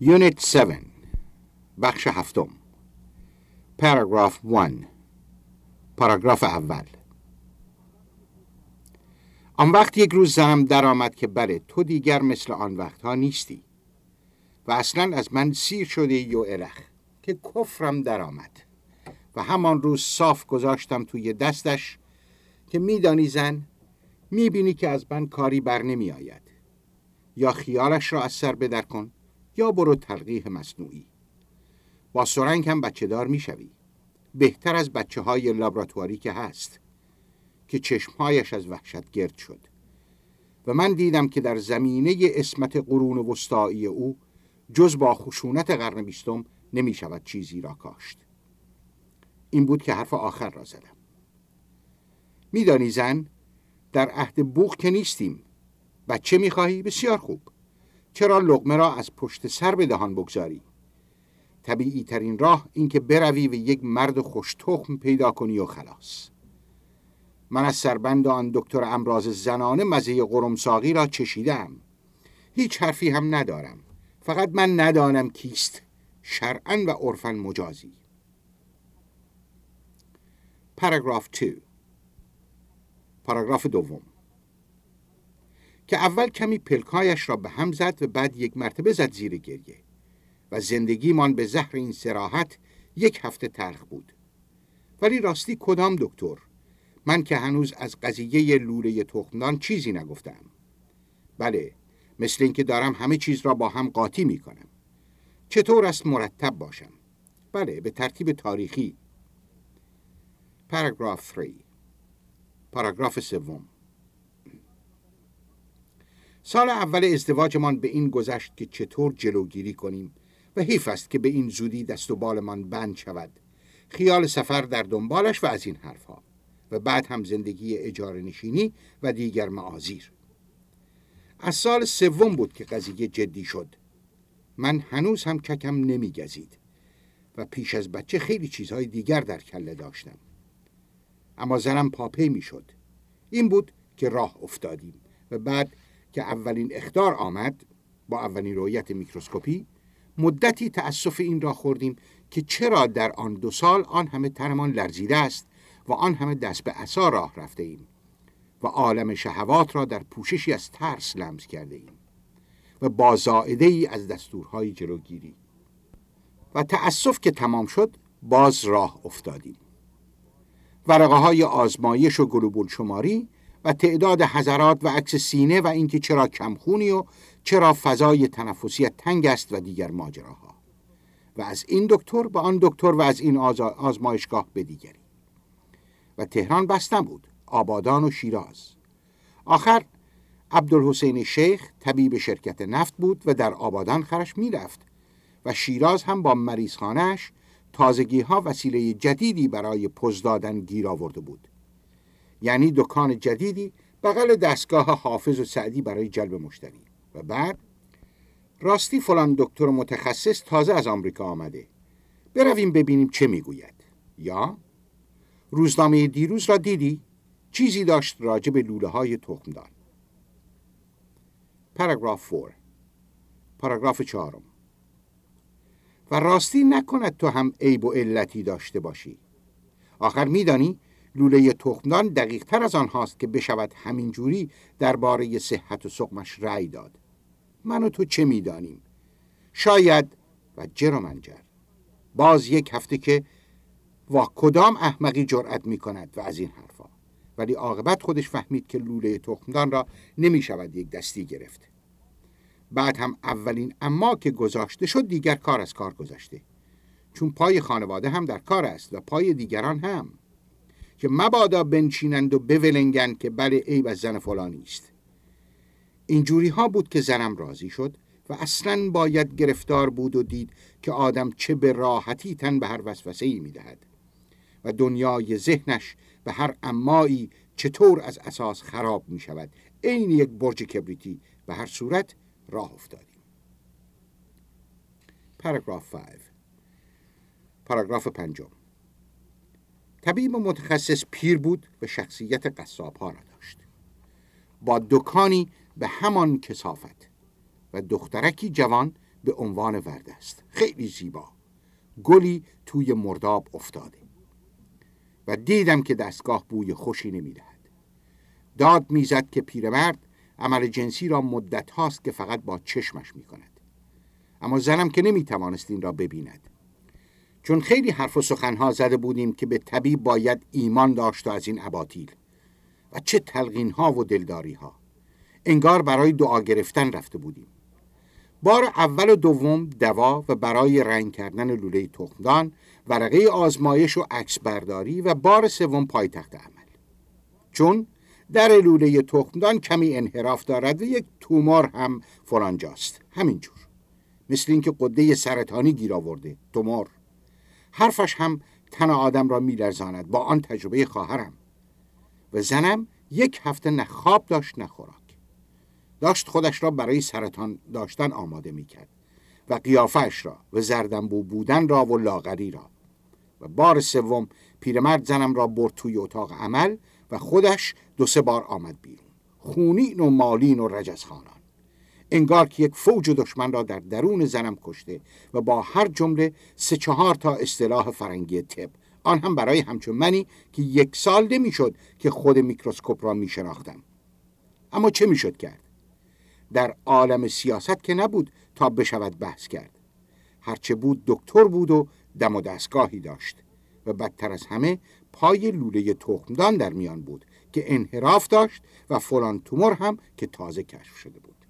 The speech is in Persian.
Unit 7 بخش هفتم Paragraph 1 پاراگراف اول. آن وقت یک روز زنم در آمد که بله تو دیگر مثل آن وقتها نیستی و اصلا از من سیر شده ای و الخ که کفرم در آمد و همان روز صاف گذاشتم توی دستش که میدانی زن، میبینی که از من کاری بر نمی آید، یا خیالش را از سر بدر کن یا برو تلقیح مصنوعی. با سرنگ هم بچه دار میشوی، بهتر از بچه های لابراتواری که هست. که چشمهایش از وحشت گرد شد و من دیدم که در زمینه عصمت قرون وسطایی او جز با خشونت قرن 20 نمی شود چیزی را کاشت. این بود که حرف آخر را زدم. میدانی زن، در عهد بوق که نیستیم. بچه میخواهی؟ بسیار خوب. چرا لقمه را از پشت سر به دهان بگذاری؟ طبیعی ترین راه این که بروی و یک مرد خوش تخم پیدا کنی و خلاص. من از سربند آن دکتر امراض زنانه مزه قرمساقی را چشیدم. هیچ حرفی هم ندارم، فقط من ندانم کیست، شرعاً و عرفاً مجازی. پاراگراف 2 پاراگراف دوم. که اول کمی پلکایش را به هم زد و بعد یک مرتبه زد زیر گریه و زندگیمان به زهر این صراحت 1 هفته تلخ بود. ولی راستی کدام دکتر؟ من که هنوز از قضیه لوله تخمدان چیزی نگفتم. بله، مثل این که دارم همه چیز را با هم قاطی می کنم. چطور است مرتب باشم؟ بله، به ترتیب تاریخی. پاراگراف 3 پاراگراف سوم. سال اول ازدواجمان به این گذشت که چطور جلوگیری کنیم و حیف است که به این زودی دست و بالمان بند شود. خیال سفر در دنبالش و از این حرفها. و بعد هم زندگی اجاره نشینی و دیگر معاذیر. از سال سوم بود که قضیه جدی شد. من هنوز هم ککم نمی گزید و پیش از بچه خیلی چیزهای دیگر در کله داشتم. اما زنم پاپی می شد. این بود که راه افتادیم و بعد که اولین اخطار آمد با اولین رؤیت میکروسکوپی مدتی تأسف این را خوردیم که چرا در آن 2 سال آن همه تنمان لرزیده است و آن همه دست به عصا راه رفته ایم و عالم شهوات را در پوششی از ترس لمس کرده ایم و با زائده ای از دستورهای جلوگیری. و تأسف که تمام شد باز راه افتادیم. ورقه های آزمایش و گلوبول شماری و تعداد حضرات و عکس سینه و اینکه چرا کمخونی و چرا فضای تنفسی تنگ است و دیگر ماجراها. و از این دکتر به آن دکتر و از این آزمایشگاه به دیگری. و تهران بستم بود، آبادان و شیراز. آخر عبدالحسین شیخ طبیب شرکت نفت بود و در آبادان خرش می رفت و شیراز هم با مریضخانه‌اش تازگی ها وسیله جدیدی برای پوز دادن گیر آورده بود. یعنی دکان جدیدی بغل دستگاه حافظ و سعدی برای جلب مشتری. و بعد راستی فلان دکتر متخصص تازه از آمریکا آمده، برویم ببینیم چه میگوید. یا روزنامه دیروز را دیدی؟ چیزی داشت راجع به لوله های تخمدان. پاراگراف 4 پاراگراف 4. و راستی نکند تو هم عیب و علتی داشته باشی. آخر میدانی لوله تخمدان دقیق تر از آن هاست که بشود همین جوری درباره صحت و سقمش رأی داد. من و تو چه میدانیم؟ شاید و جر و منجر. باز 1 هفته که کدام احمقی جرأت می کند و از این حرفا. ولی عاقبت خودش فهمید که لوله تخمدان را نمی شود یک دستی گرفت. بعد هم اولین اما که گذاشته شد دیگر کار از کار گذاشته. چون پای خانواده هم در کار است و پای دیگران هم، که مبادا بنشینند و بولنگند که بله عیب از زن فلانی است. اینجوری ها بود که زنم راضی شد و اصلاً باید گرفتار بود و دید که آدم چه به راحتی تن به هر وسوسه‌ای می‌دهد و دنیای ذهنش به هر امایی چطور از اساس خراب می شود. عین یک برج کبریتی. به هر صورت راه افتادیم. پاراگراف 5 پاراگراف 5. طبیب متخصص پیر بود و شخصیت قصاب‌ها را داشت، با دکانی به همان کثافت و دخترکی جوان به عنوان ورد است. خیلی زیبا. گلی توی مرداب افتاده و دیدم که دستگاه بوی خوشی نمی‌دهد. داد میزد که پیرمرد عمل جنسی را مدت هاست که فقط با چشمش می‌کند. اما زنم که نمی‌توانست این را ببیند. چون خیلی حرف و سخنها زده بودیم که به طبیب باید ایمان داشت و از این اباطیل، و چه تلقین‌ها و دلداری‌ها. انگار برای دعا گرفتن رفته بودیم. بار اول و دوم دوا و برای رنگ کردن لوله تخمدان، ورقه آزمایش و عکس برداری، و بار سوم پایتخت عمل. چون در لوله تخمدان کمی انحراف دارد و یک تومور هم فلانجاست. همینجور. مثل اینکه غده سرطانی گیر آورده. تومور. حرفش هم تن آدم را می‌لرزاند، با آن تجربه خواهرم. و زنم 1 هفته نه خواب داشت نه خوراک. داشت خودش را برای سرطان داشتن آماده می‌کرد و قیافه‌اش را و زردنبو بودن را و لاغری را. و بار سوم پیرمرد زنم را برد توی اتاق عمل و خودش 2-3 بار آمد بیرون. خونین و مالین و رجزخانان. انگار که یک فوج دشمن را در درون زنم کشته و با هر جمله 3-4 تا اصطلاح فرنگی طب، آن هم برای همچون منی که 1 سال نمی‌شد که خود میکروسکوپ را می‌شناختم. اما چه می‌شد کرد؟ در عالم سیاست که نبود تا بشود بحث کرد. هرچه بود دکتر بود و دم و دستگاهی داشت و بدتر از همه پای لوله تخمدان در میان بود که انحراف داشت و فلان تومور هم که تازه کشف شده بود.